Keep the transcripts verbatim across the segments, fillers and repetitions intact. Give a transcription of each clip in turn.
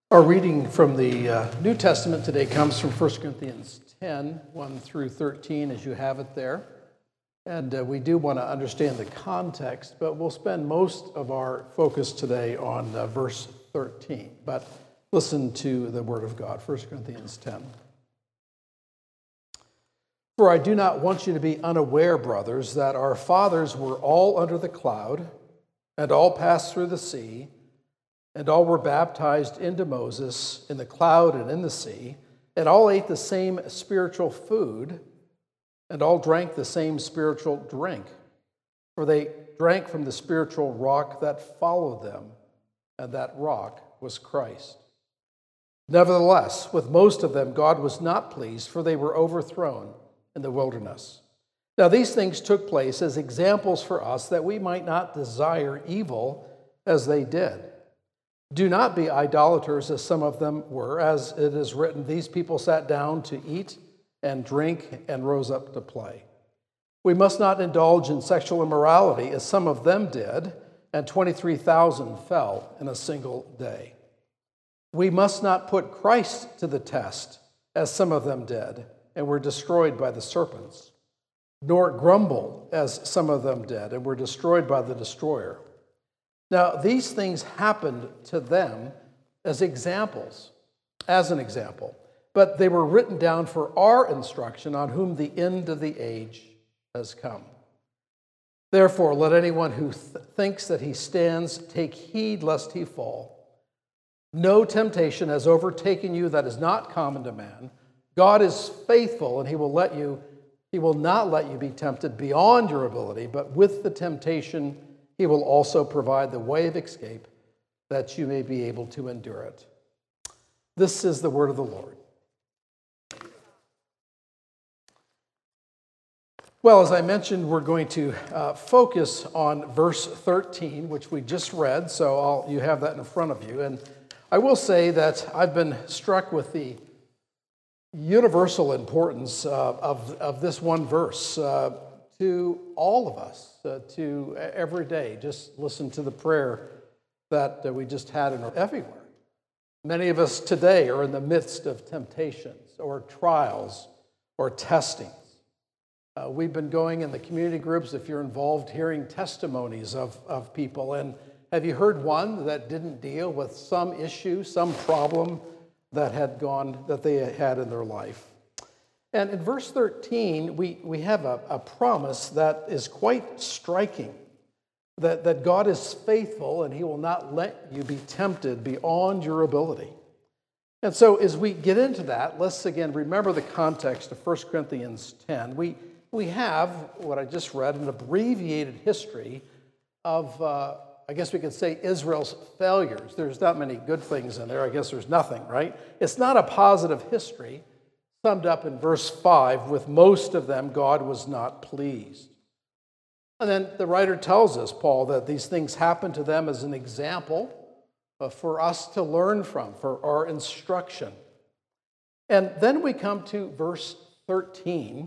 Our reading from the uh, New Testament today comes from First Corinthians ten, one through thirteen, as you have it there. And uh, we do want to understand the context, but we'll spend most of our focus today on uh, verse thirteen. But listen to the word of God, First Corinthians ten. For I do not want you to be unaware, brothers, that our fathers were all under the cloud, and all passed through the sea, and all were baptized into Moses in the cloud and in the sea, and all ate the same spiritual food, and all drank the same spiritual drink. For they drank from the spiritual rock that followed them, and that rock was Christ. Nevertheless, with most of them God was not pleased, for they were overthrown in the wilderness. Now these things took place as examples for us, that we might not desire evil as they did. Do not be idolaters, as some of them were. As it is written, these people sat down to eat and drink and rose up to play. We must not indulge in sexual immorality, as some of them did, and twenty-three thousand fell in a single day. We must not put Christ to the test, as some of them did, and were destroyed by the serpents, nor grumble, as some of them did, and were destroyed by the destroyer. Now, these things happened to them as examples, as an example, but they were written down for our instruction, on whom the end of the age has come. Therefore, let anyone who th- thinks that he stands take heed lest he fall. No temptation has overtaken you that is not common to man. God is faithful, and he will let you, he will not let you be tempted beyond your ability, but with the temptation he will also provide the way of escape, that you may be able to endure it. This is the word of the Lord. Well, as I mentioned, we're going to uh, focus on verse thirteen, which we just read, so I'll, you have that in front of you. And I will say that I've been struck with the universal importance uh, of, of this one verse uh, to all of us, uh, to every day. Just listen to the prayer that uh, we just had in our, everywhere. Many of us today are in the midst of temptations or trials or testings. Uh, we've been going in the community groups, if you're involved, hearing testimonies of, of people. And have you heard one that didn't deal with some issue, some problem that had gone, that they had in their life? And in verse thirteen, we, we have a, a promise that is quite striking, that, that God is faithful and he will not let you be tempted beyond your ability. And so as we get into that, let's again remember the context of First Corinthians ten. We, we have, what I just read, an abbreviated history of, uh, I guess we could say, Israel's failures. There's not many good things in there. I guess there's nothing, right? It's not a positive history. Summed up in verse five, with most of them God was not pleased. And then the writer tells us, Paul, that these things happened to them as an example for us to learn from, for our instruction. And then we come to verse thirteen,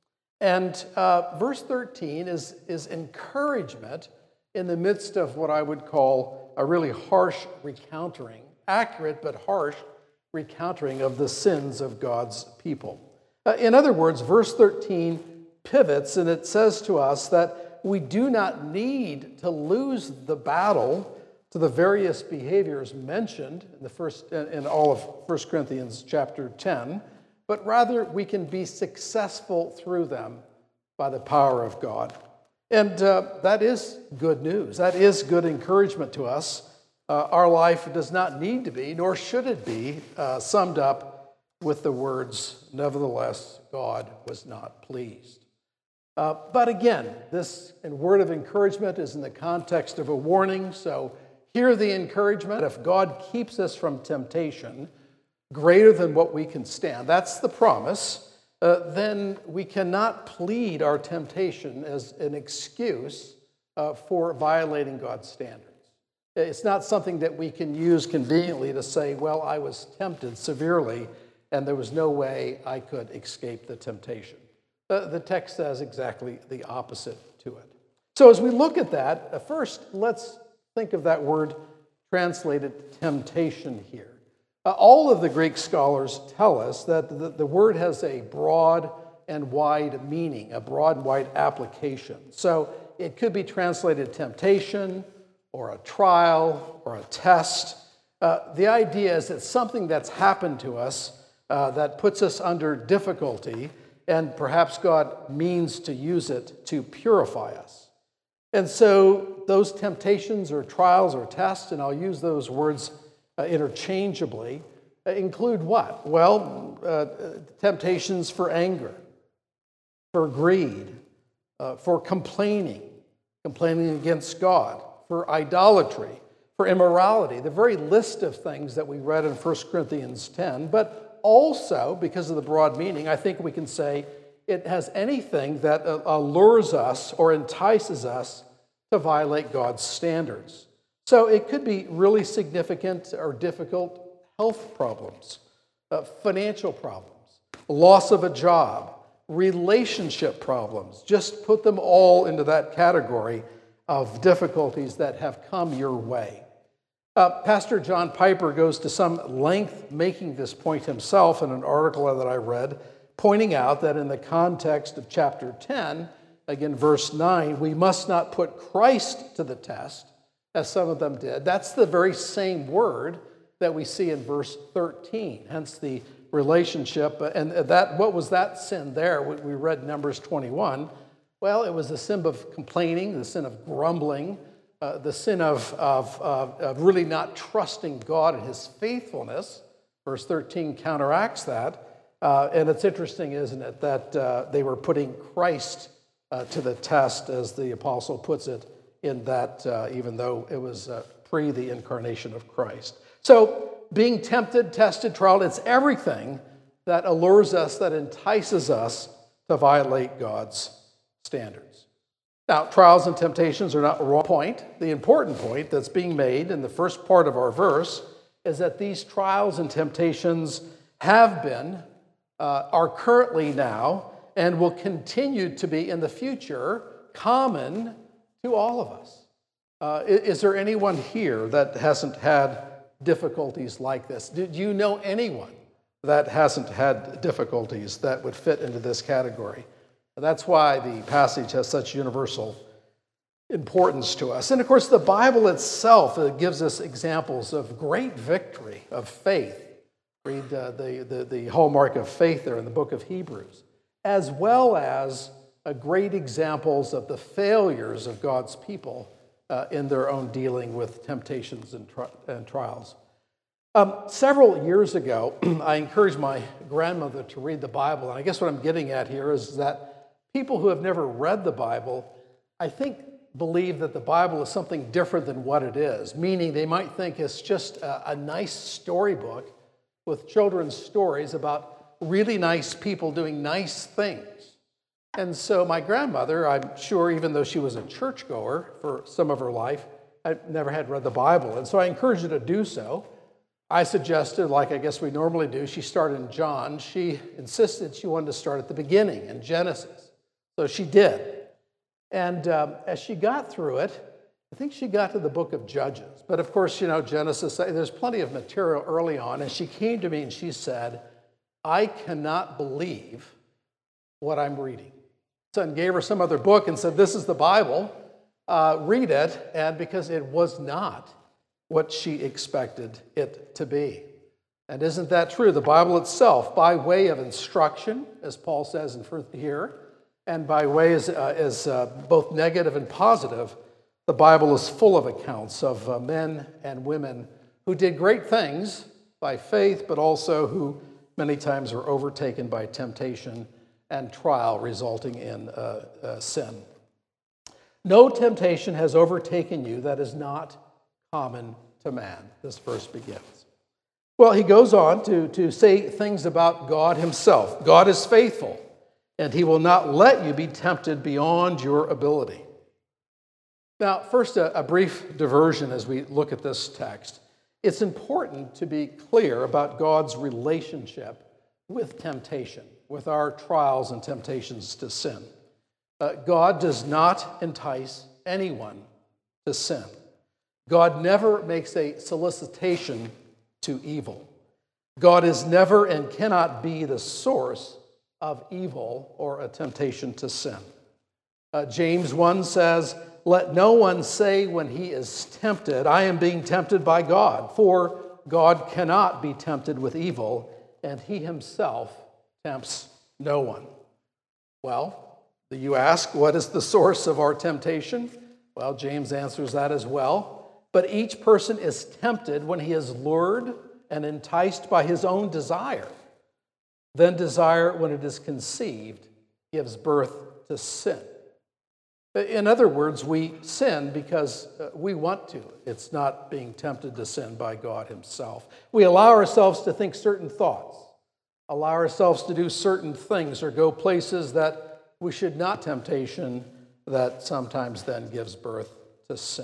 and uh, verse thirteen is, is encouragement in the midst of what I would call a really harsh recounting, accurate but harsh recounting of the sins of God's people. Uh, in other words, verse thirteen pivots, and it says to us that we do not need to lose the battle to the various behaviors mentioned in the first in all of First Corinthians chapter ten, but rather we can be successful through them by the power of God. And uh, that is good news. That is good encouragement to us. Uh, our life does not need to be, nor should it be, uh, summed up with the words, nevertheless, God was not pleased. Uh, but again, this word of encouragement is in the context of a warning, so hear the encouragement. If God keeps us from temptation greater than what we can stand, that's the promise, uh, then we cannot plead our temptation as an excuse uh, for violating God's standards. It's not something that we can use conveniently to say, well, I was tempted severely and there was no way I could escape the temptation. The, the text says exactly the opposite to it. So as we look at that, first, let's think of that word translated temptation here. Uh, all of the Greek scholars tell us that the, the word has a broad and wide meaning, a broad and wide application. So it could be translated temptation, or a trial, or a test. Uh, the idea is it's something that's happened to us uh, that puts us under difficulty, and perhaps God means to use it to purify us. And so those temptations or trials or tests, and I'll use those words uh, interchangeably, uh, include what? Well, uh, temptations for anger, for greed, uh, for complaining, complaining against God, for idolatry, for immorality, the very list of things that we read in First Corinthians ten, but also, because of the broad meaning, I think we can say it has anything that allures us or entices us to violate God's standards. So it could be really significant or difficult health problems, uh, financial problems, loss of a job, relationship problems. Just put them all into that category of difficulties that have come your way. Uh, Pastor John Piper goes to some length making this point himself in an article that I read, pointing out that in the context of chapter ten, again, verse nine, we must not put Christ to the test, as some of them did. That's the very same word that we see in verse thirteen, hence the relationship. And that, what was that sin there? We read Numbers twenty-one. Well, it was the sin of complaining, the sin of grumbling, uh, the sin of, of, of, of really not trusting God and his faithfulness. Verse thirteen counteracts that. Uh, and it's interesting, isn't it, that uh, they were putting Christ uh, to the test, as the apostle puts it, in that, uh, even though it was uh, pre the incarnation of Christ. So being tempted, tested, trialed, it's everything that allures us, that entices us to violate God's standards. Now, trials and temptations are not the wrong point. The important point that's being made in the first part of our verse is that these trials and temptations have been, uh, are currently now, and will continue to be in the future common to all of us. Uh, is there anyone here that hasn't had difficulties like this? Do you know anyone that hasn't had difficulties that would fit into this category? That's why the passage has such universal importance to us. And of course, the Bible itself uh, gives us examples of great victory, of faith. Read uh, the, the, the hallmark of faith there in the book of Hebrews, as well as uh, great examples of the failures of God's people uh, in their own dealing with temptations and, tri- and trials. Um, several years ago, I encouraged my grandmother to read the Bible, and I guess what I'm getting at here is that people who have never read the Bible, I think, believe that the Bible is something different than what it is, meaning they might think it's just a, a nice storybook with children's stories about really nice people doing nice things. And so my grandmother, I'm sure, even though she was a churchgoer for some of her life, I never had read the Bible. And so I encouraged her to do so. I suggested, like I guess we normally do, she started in John. She insisted she wanted to start at the beginning in Genesis. So she did. And um, as she got through it, I think she got to the book of Judges. But of course, you know, Genesis, there's plenty of material early on. And she came to me and she said, I cannot believe what I'm reading. So I gave her some other book and said, this is the Bible. Uh, read it. And because it was not what she expected it to be. And isn't that true? The Bible itself, by way of instruction, as Paul says in here, and by way as, uh, as uh, both negative and positive, the Bible is full of accounts of uh, men and women who did great things by faith, but also who many times were overtaken by temptation and trial, resulting in uh, uh, sin. No temptation has overtaken you that is not common to man, this verse begins. Well, he goes on to, to say things about God himself. God is faithful, and he will not let you be tempted beyond your ability. Now, first, a, a brief diversion as we look at this text. It's important to be clear about God's relationship with temptation, with our trials and temptations to sin. Uh, God does not entice anyone to sin. God never makes a solicitation to evil. God is never and cannot be the source of evil or a temptation to sin. Uh, James one says, "Let no one say when he is tempted, 'I am being tempted by God,' for God cannot be tempted with evil, and he himself tempts no one." Well, you ask, what is the source of our temptation? Well, James answers that as well. But each person is tempted when he is lured and enticed by his own desire. Then desire, when it is conceived, gives birth to sin. In other words, we sin because we want to. It's not being tempted to sin by God himself. We allow ourselves to think certain thoughts, allow ourselves to do certain things, or go places that we should not. Temptation that sometimes then gives birth to sin.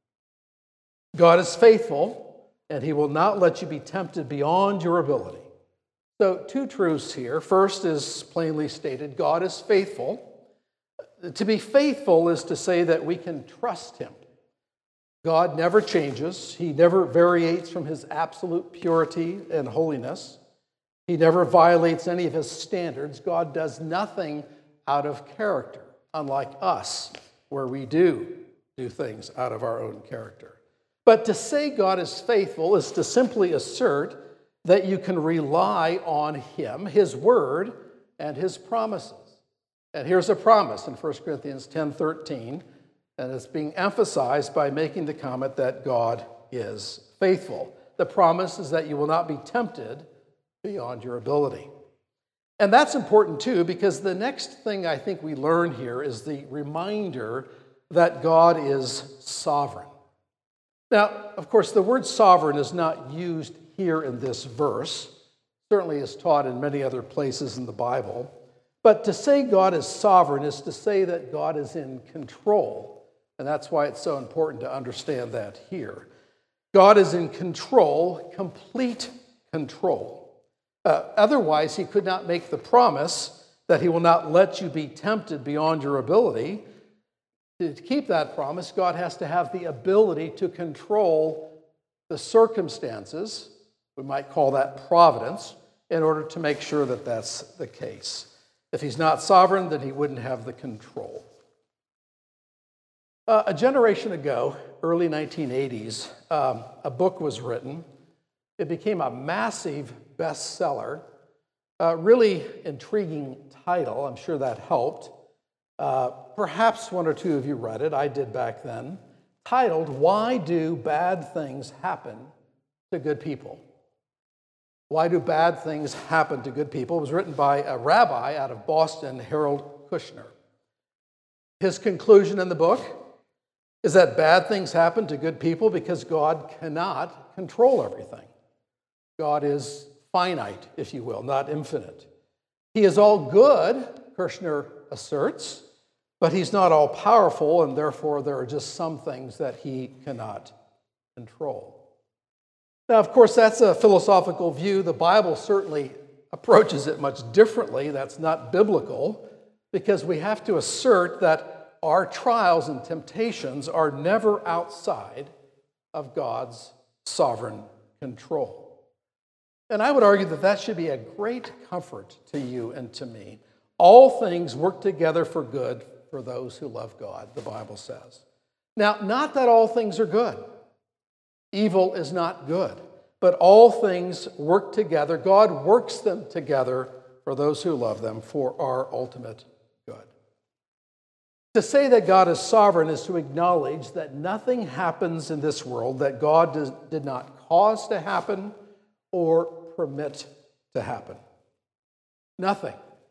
God is faithful, and he will not let you be tempted beyond your ability. So, two truths here. First is plainly stated, God is faithful. To be faithful is to say that we can trust him. God never changes. He never varies from his absolute purity and holiness. He never violates any of his standards. God does nothing out of character, unlike us, where we do do things out of our own character. But to say God is faithful is to simply assert that you can rely on him, his word, and his promises. And here's a promise in First Corinthians ten thirteen, and it's being emphasized by making the comment that God is faithful. The promise is that you will not be tempted beyond your ability. And that's important too, because the next thing I think we learn here is the reminder that God is sovereign. Now, of course, the word sovereign is not used here in this verse. Certainly is taught in many other places in the Bible. But to say God is sovereign is to say that God is in control. And that's why it's so important to understand that here. God is in control, complete control. Uh, otherwise, he could not make the promise that he will not let you be tempted beyond your ability. To keep that promise, God has to have the ability to control the circumstances, we might call that providence, in order to make sure that that's the case. If he's not sovereign, then he wouldn't have the control. Uh, a generation ago, early nineteen eighties, um, a book was written. It became a massive bestseller, a really intriguing title. I'm sure that helped. Uh, perhaps one or two of you read it. I did back then. Titled, "Why Do Bad Things Happen to Good People?" Why do bad things happen to good people? It was written by a rabbi out of Boston, Harold Kushner. His conclusion in the book is that bad things happen to good people because God cannot control everything. God is finite, if you will, not infinite. He is all good, Kushner asserts, but he's not all powerful, and therefore there are just some things that he cannot control. Now, of course, that's a philosophical view. The Bible certainly approaches it much differently. That's not biblical, because we have to assert that our trials and temptations are never outside of God's sovereign control. And I would argue that that should be a great comfort to you and to me. All things work together for good for those who love God, the Bible says. Now, not that all things are good. Evil is not good, but all things work together. God works them together for those who love them for our ultimate good. To say that God is sovereign is to acknowledge that nothing happens in this world that God does, did not cause to happen or permit to happen. Nothing.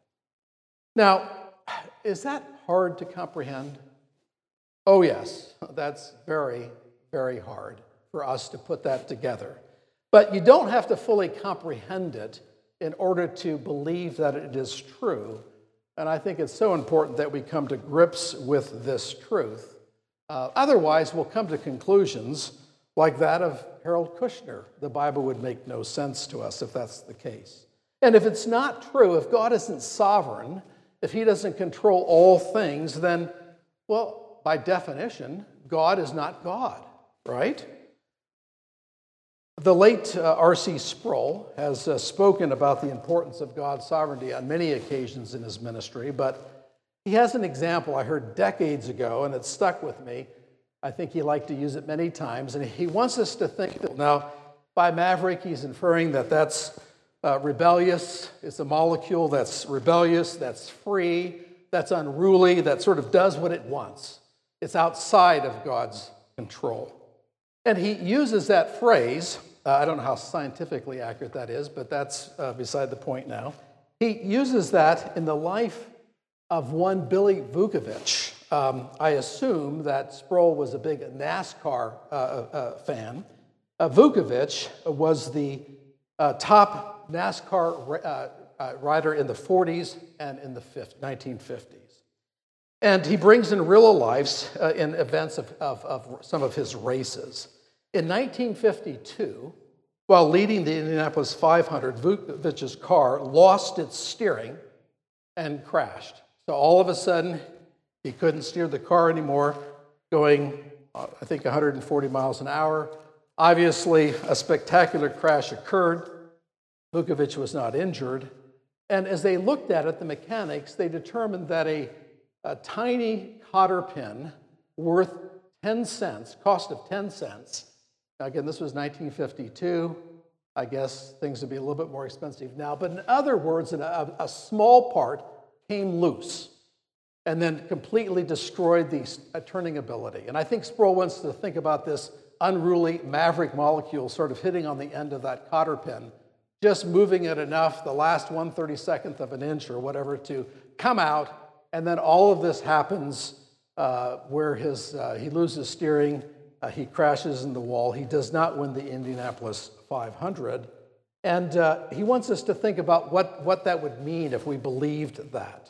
Now, is that hard to comprehend? Oh, yes, that's very, very hard for us to put that together. But you don't have to fully comprehend it in order to believe that it is true. And I think it's so important that we come to grips with this truth. Uh, otherwise, we'll come to conclusions like that of Harold Kushner. The Bible would make no sense to us if that's the case. And if it's not true, if God isn't sovereign, if he doesn't control all things, then, well, by definition, God is not God, right? The late uh, R C Sproul has uh, spoken about the importance of God's sovereignty on many occasions in his ministry, but he has an example I heard decades ago, and it stuck with me. I think he liked to use it many times, and he wants us to think that, now, by maverick, he's inferring that that's uh, rebellious. It's a molecule that's rebellious, that's free, that's unruly, that sort of does what it wants. It's outside of God's control. And he uses that phrase. Uh, I don't know how scientifically accurate that is, but that's uh, beside the point now. He uses that in the life of one Billy Vukovich. Um, I assume that Sproul was a big NASCAR uh, uh, fan. Uh, Vukovich was the uh, top NASCAR uh, uh, rider in the forties and in the nineteen fifties. And he brings in real lives uh, in events of, of, of some of his races. In nineteen fifty-two, while leading the Indianapolis five hundred, Vukovich's car lost its steering and crashed. So all of a sudden, he couldn't steer the car anymore, going, uh, I think, one hundred forty miles an hour. Obviously, a spectacular crash occurred. Vukovich was not injured. And as they looked at it, the mechanics, they determined that a, a tiny cotter pin worth ten cents, cost of ten cents. Now, again, this was nineteen fifty-two. I guess things would be a little bit more expensive now. But in other words, a, a small part came loose and then completely destroyed the uh, turning ability. And I think Sproul wants to think about this unruly maverick molecule sort of hitting on the end of that cotter pin, just moving it enough, the last one thirty-second of an inch or whatever, to come out. And then all of this happens uh, where his uh, he loses steering, uh, he crashes in the wall. He does not win the Indianapolis five hundred. And uh, he wants us to think about what, what that would mean if we believed that.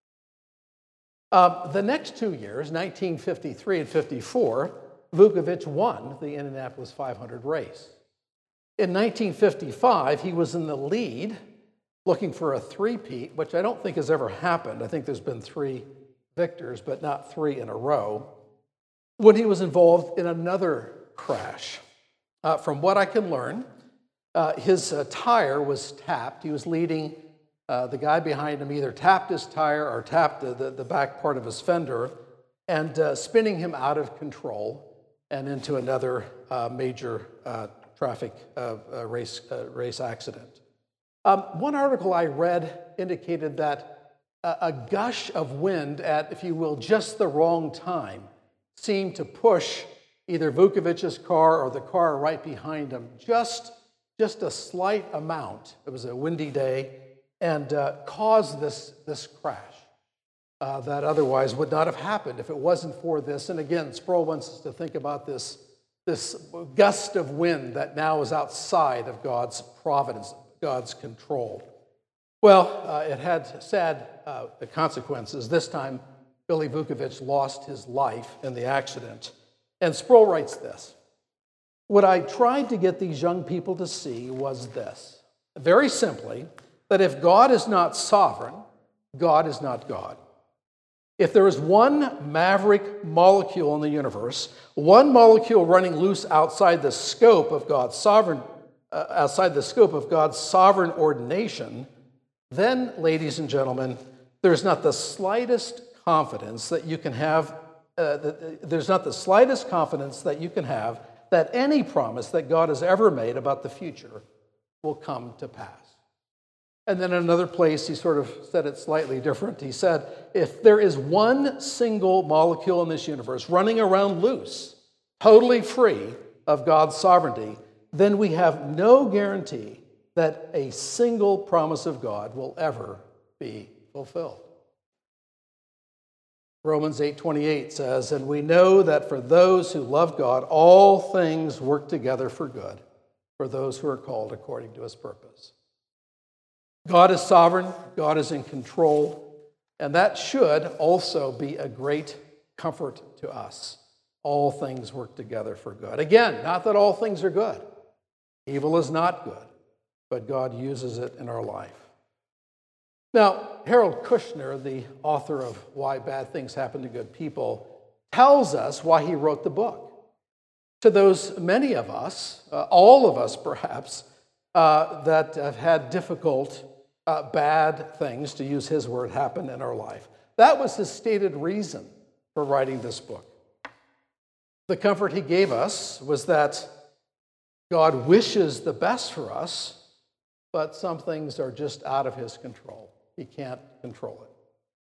Uh, the next two years, nineteen fifty-three and fifty-four, Vukovich won the Indianapolis five hundred race. In nineteen fifty-five, he was in the lead, looking for a three-peat, which I don't think has ever happened. I think there's been three victors, but not three in a row, when he was involved in another crash. Uh, from what I can learn, uh, his uh, tire was tapped. He was leading. Uh, the guy behind him either tapped his tire or tapped the, the, the back part of his fender, and uh, spinning him out of control and into another uh, major uh, traffic uh, uh, race, uh, race accident. Um, one article I read indicated that a, a gush of wind at, if you will, just the wrong time seemed to push either Vukovich's car or the car right behind him just, just a slight amount. It was a windy day, and uh, caused this, this crash uh, that otherwise would not have happened if it wasn't for this. And again, Sproul wants us to think about this, this gust of wind that now is outside of God's providence, God's control. Well, uh, it had sad uh, consequences. This time, Billy Vukovich lost his life in the accident. And Sproul writes this: "What I tried to get these young people to see was this, very simply, that if God is not sovereign, God is not God. If there is one maverick molecule in the universe, one molecule running loose outside the scope of God's sovereign, uh, outside the scope of God's sovereign ordination, then, ladies and gentlemen, there's not the slightest confidence that you can have. Uh, that, there's not the slightest confidence that you can have that any promise that God has ever made about the future will come to pass." And then in another place, he sort of said it slightly different. He said, if there is one single molecule in this universe running around loose, totally free of God's sovereignty, then we have no guarantee that a single promise of God will ever be fulfilled. Romans eight twenty-eight says, "And we know that for those who love God, all things work together for good, for those who are called according to his purpose." God is sovereign, God is in control, and that should also be a great comfort to us. All things work together for good. Again, not that all things are good. Evil is not good, but God uses it in our life. Now, Harold Kushner, the author of Why Bad Things Happen to Good People, tells us why he wrote the book. to those many of us, uh, all of us perhaps, uh, that have had difficult, uh, bad things, to use his word, happen in our life. That was his stated reason for writing this book. The comfort he gave us was that God wishes the best for us, but some things are just out of his control. He can't control it.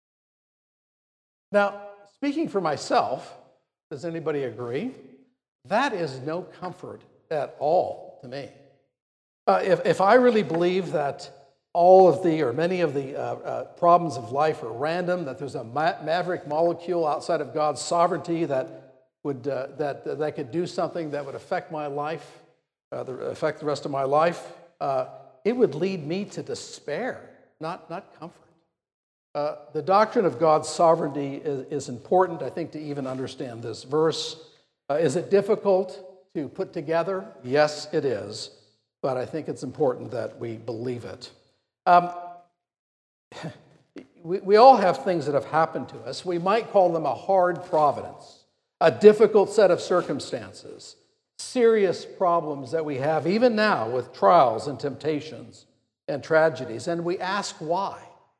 Now, speaking for myself, does anybody agree? That is no comfort at all to me. Uh, if, if I really believe that all of the, or many of the uh, uh, problems of life are random, that there's a ma- maverick molecule outside of God's sovereignty that would uh, that that could do something that would affect my life, uh, the, affect the rest of my life, uh, it would lead me to despair, not not comfort. Uh, the doctrine of God's sovereignty is, is important, I think, to even understand this verse. Uh, is it difficult to put together? Yes, it is, but I think it's important that we believe it. Um, we, we all have things that have happened to us. We might call them a hard providence, a difficult set of circumstances, serious problems that we have even now with trials and temptations and tragedies, and we ask why.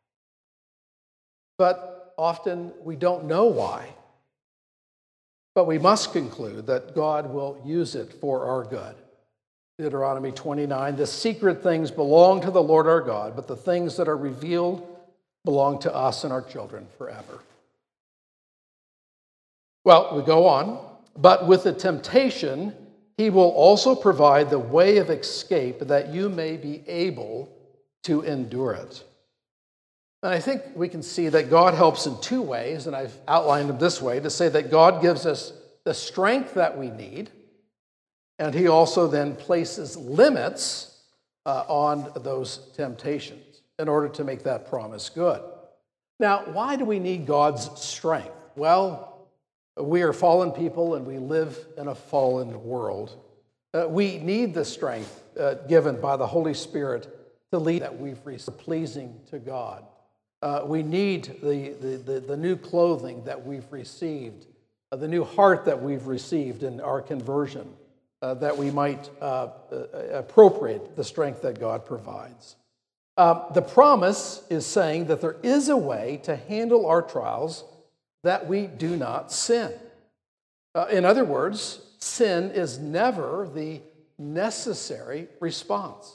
But often we don't know why. But we must conclude that God will use it for our good. Deuteronomy twenty-nine, the secret things belong to the Lord our God, but the things that are revealed belong to us and our children forever. Well, we go on. But with the temptation, he will also provide the way of escape that you may be able to endure it. And I think we can see that God helps in two ways, and I've outlined them this way, to say that God gives us the strength that we need, and he also then places limits uh, on those temptations in order to make that promise good. Now, why do we need God's strength? Well, we are fallen people and we live in a fallen world. Uh, we need the strength uh, given by the Holy Spirit to lead that we've received pleasing to God. Uh, we need the, the, the, the new clothing that we've received, uh, the new heart that we've received in our conversion, uh, that we might uh, uh, appropriate the strength that God provides. Uh, the promise is saying that there is a way to handle our trials that we do not sin. Uh, in other words, sin is never the necessary response.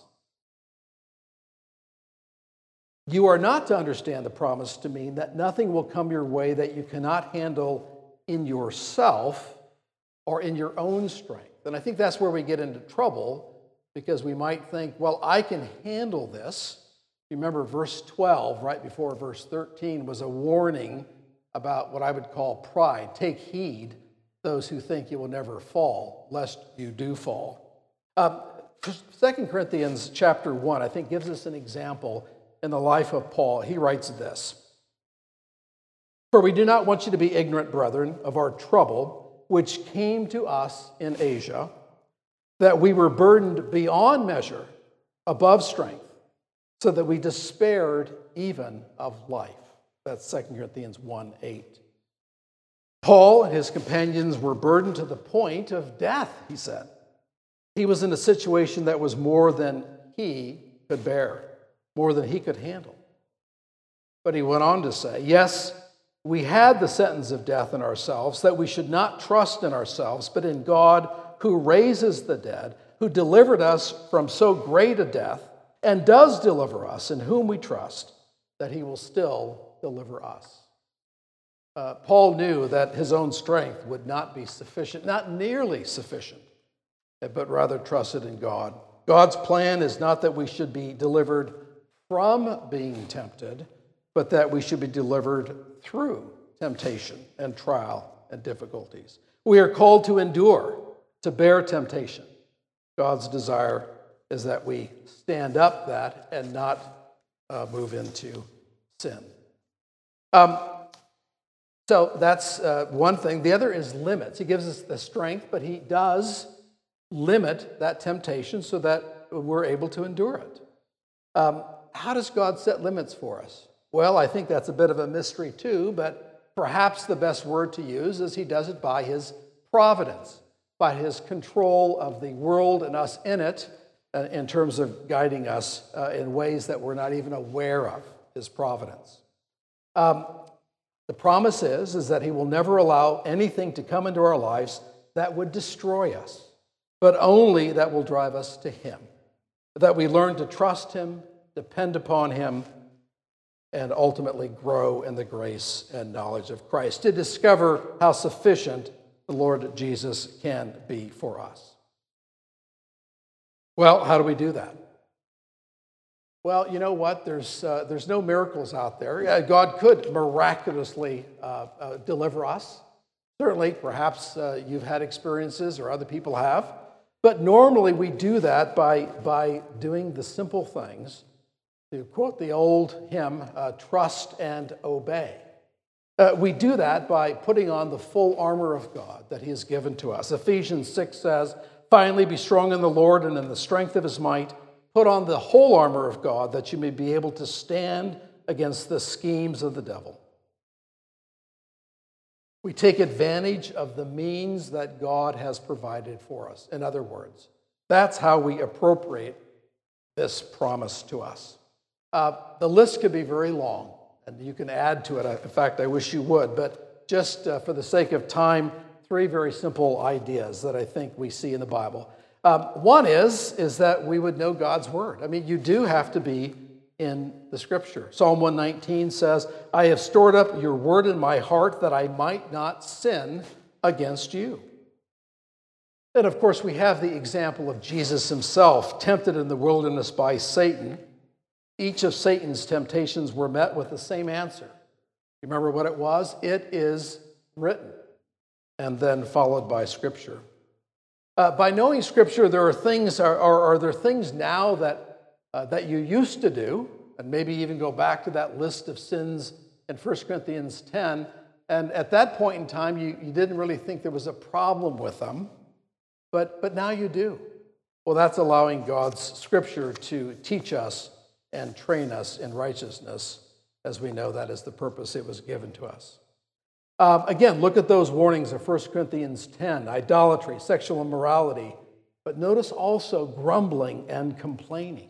You are not to understand the promise to mean that nothing will come your way that you cannot handle in yourself or in your own strength. And I think that's where we get into trouble, because we might think, well, I can handle this. You remember verse twelve, right before verse thirteen, was a warning about what I would call pride. Take heed, those who think you will never fall, lest you do fall. Um, Second Corinthians chapter one, I think, gives us an example in the life of Paul. He writes this: For we do not want you to be ignorant, brethren, of our trouble, which came to us in Asia, that we were burdened beyond measure, above strength, so that we despaired even of life. That's Second Corinthians one eight. Paul and his companions were burdened to the point of death, he said. He was in a situation that was more than he could bear, more than he could handle. But he went on to say, yes, we had the sentence of death in ourselves, that we should not trust in ourselves, but in God who raises the dead, who delivered us from so great a death, and does deliver us, in whom we trust, that he will still deliver us. Uh, Paul knew that his own strength would not be sufficient, not nearly sufficient, but rather trusted in God. God's plan is not that we should be delivered from being tempted, but that we should be delivered through temptation and trial and difficulties. We are called to endure, to bear temptation. God's desire is that we stand up that and not uh, move into sin. Um, so that's uh, one thing. The other is limits. He gives us the strength, but he does limit that temptation so that we're able to endure it. Um, how does God set limits for us? Well, I think that's a bit of a mystery too, but perhaps the best word to use is he does it by his providence. by his control of the world and us in it, uh, in terms of guiding us uh, in ways that we're not even aware of, his providence. Um, the promise is, is that he will never allow anything to come into our lives that would destroy us, but only that will drive us to him, that we learn to trust him, depend upon him, and ultimately grow in the grace and knowledge of Christ, to discover how sufficient the Lord Jesus can be for us. Well, how do we do that? Well, you know what? There's, uh, there's no miracles out there. Uh, God could miraculously uh, uh, deliver us. Certainly, perhaps uh, you've had experiences or other people have. But normally we do that by, by doing the simple things. To quote the old hymn, uh, trust and obey. Uh, we do that by putting on the full armor of God that he has given to us. Ephesians six says, finally be strong in the Lord and in the strength of his might. Put on the whole armor of God that you may be able to stand against the schemes of the devil. We take advantage of the means that God has provided for us. In other words, that's how we appropriate this promise to us. Uh, the list could be very long, and you can add to it. In fact, I wish you would, but just uh, for the sake of time, three very simple ideas that I think we see in the Bible. Um, one is, is that we would know God's word. I mean, you do have to be in the scripture. Psalm one nineteen says, I have stored up your word in my heart that I might not sin against you. And of course, we have the example of Jesus himself, tempted in the wilderness by Satan. Each of Satan's temptations were met with the same answer. You remember what it was? It is written. And then followed by Scripture. Uh, by knowing Scripture, there are things, are, are, are there things now that, uh, that you used to do, and maybe even go back to that list of sins in First Corinthians ten, and at that point in time, you, you didn't really think there was a problem with them, but, but now you do. Well, that's allowing God's Scripture to teach us and train us in righteousness, as we know that is the purpose it was given to us. Um, again, look at those warnings of First Corinthians ten, idolatry, sexual immorality, but notice also grumbling and complaining.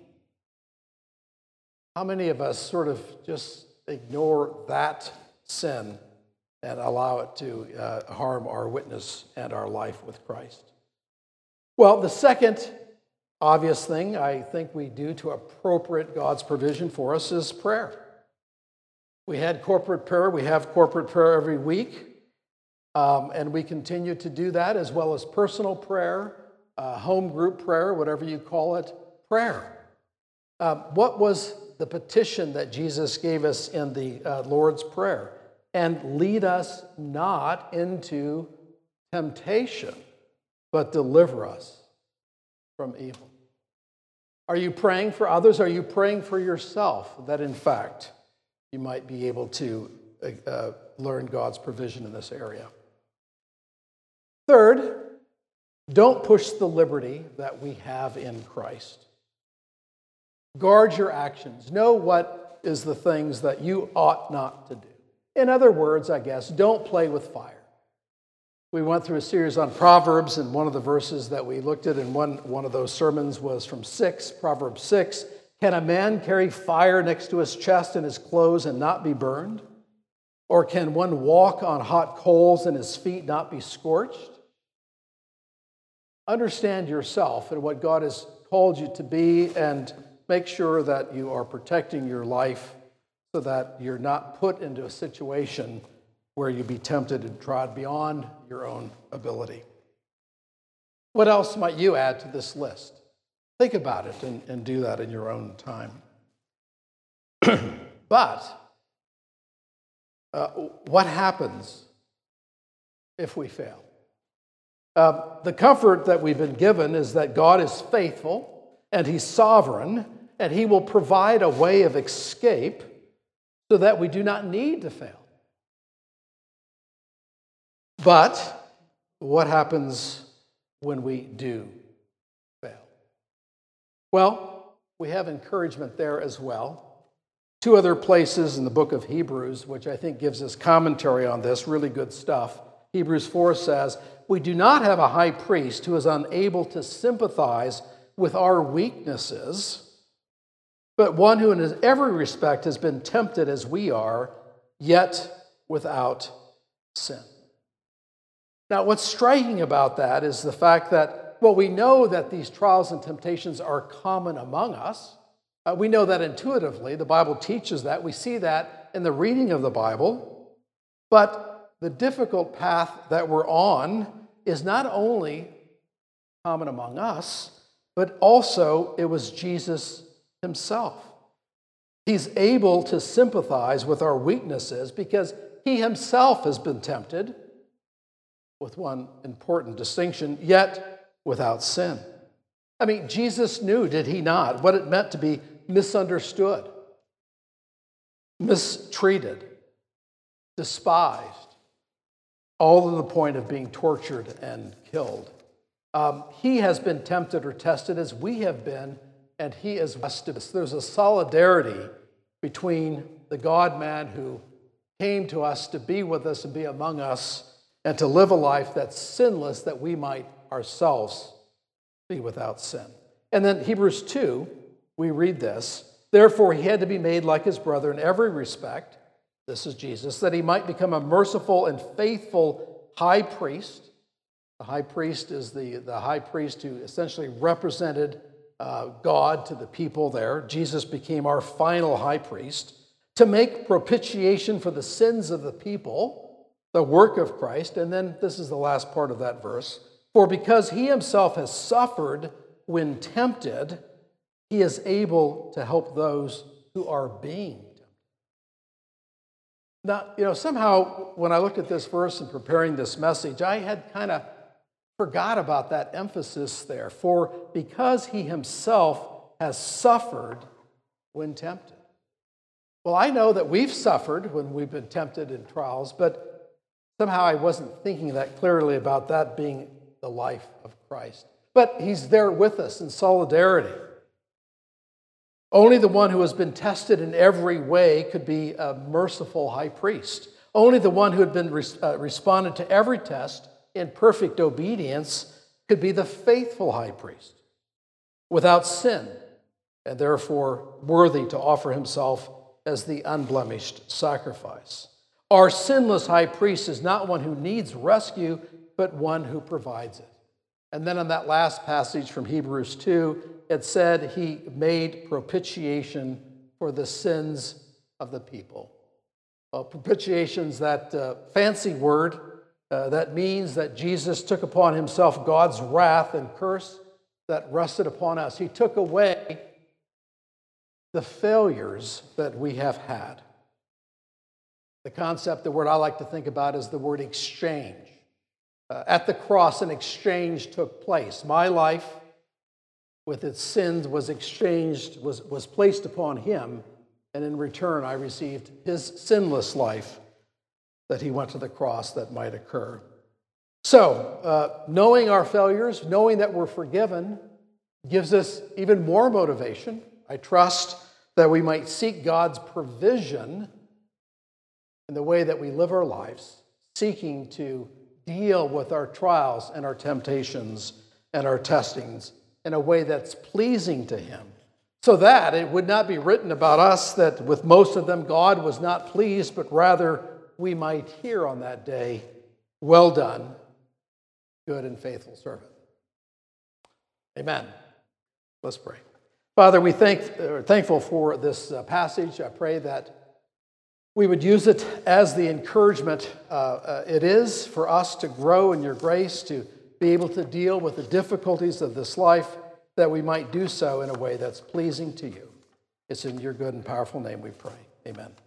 How many of us sort of just ignore that sin and allow it to uh, harm our witness and our life with Christ? Well, the second obvious thing I think we do to appropriate God's provision for us is prayer. We had corporate prayer. We have corporate prayer every week. Um, and we continue to do that, as well as personal prayer, uh, home group prayer, whatever you call it, prayer. Um, what was the petition that Jesus gave us in the uh, Lord's Prayer? And lead us not into temptation, but deliver us from evil. Are you praying for others? Are you praying for yourself that, in fact, you might be able to uh, learn God's provision in this area? Third, don't push the liberty that we have in Christ. Guard your actions. Know what is the things that you ought not to do. In other words, I guess, don't play with fire. We went through a series on Proverbs, and one of the verses that we looked at in one, one of those sermons was from six, Proverbs six. Can a man carry fire next to his chest and his clothes and not be burned? Or can one walk on hot coals and his feet not be scorched? Understand yourself and what God has called you to be, and make sure that you are protecting your life so that you're not put into a situation where you be tempted and trod beyond your own ability. What else might you add to this list? Think about it and, and do that in your own time. But uh, what happens if we fail? Uh, the comfort that we've been given is that God is faithful and he's sovereign, and he will provide a way of escape so that we do not need to fail. But what happens when we do fail? Well, we have encouragement there as well. Two other places in the book of Hebrews, which I think gives us commentary on this, really good stuff. Hebrews four says, "We do not have a high priest who is unable to sympathize with our weaknesses, but one who in every respect has been tempted as we are, yet without sin." Now, what's striking about that is the fact that, well, we know that these trials and temptations are common among us. Uh, we know that intuitively. The Bible teaches that. We see that in the reading of the Bible. But the difficult path that we're on is not only common among us, but also it was Jesus himself. He's able to sympathize with our weaknesses because he himself has been tempted, with one important distinction, yet without sin. I mean, Jesus knew, did he not, what it meant to be misunderstood, mistreated, despised, all to the point of being tortured and killed. Um, he has been tempted or tested as we have been, and he is blessed. There's a solidarity between the God-man who came to us to be with us and be among us and to live a life that's sinless, that we might ourselves be without sin. And then Hebrews two, we read this, "Therefore he had to be made like his brother in every respect," this is Jesus, "that he might become a merciful and faithful high priest." The high priest is the, the high priest who essentially represented uh, God to the people there. Jesus became our final high priest to make propitiation for the sins of the people, the work of Christ. And then this is the last part of that verse. "For because he himself has suffered when tempted, he is able to help those who are being tempted." Now, you know, somehow when I looked at this verse and preparing this message, I had kind of forgot about that emphasis there. For because he himself has suffered when tempted. Well, I know that we've suffered when we've been tempted in trials, but somehow I wasn't thinking that clearly about that being the life of Christ. But he's there with us in solidarity. Only the one who has been tested in every way could be a merciful high priest. Only the one who had been uh, responded to every test in perfect obedience could be the faithful high priest, without sin, and therefore worthy to offer himself as the unblemished sacrifice. Our sinless high priest is not one who needs rescue, but one who provides it. And then in that last passage from Hebrews two, it said he made propitiation for the sins of the people. Well, propitiation's that uh, fancy word uh, that means that Jesus took upon himself God's wrath and curse that rested upon us. He took away the failures that we have had. The concept, the word I like to think about is the word exchange. Uh, at the cross, an exchange took place. My life, with its sins, was exchanged, was, was placed upon him, and in return I received his sinless life that he went to the cross that might occur. So, uh, knowing our failures, knowing that we're forgiven, gives us even more motivation. I trust that we might seek God's provision in the way that we live our lives, seeking to deal with our trials and our temptations and our testings in a way that's pleasing to him, so that it would not be written about us that with most of them God was not pleased, but rather we might hear on that day, "Well done, good and faithful servant." Amen. Let's pray. Father, we thank, are thankful for this uh, passage. I pray that we would use it as the encouragement uh, uh, it is for us to grow in your grace, to be able to deal with the difficulties of this life, that we might do so in a way that's pleasing to you. It's in your good and powerful name we pray. Amen.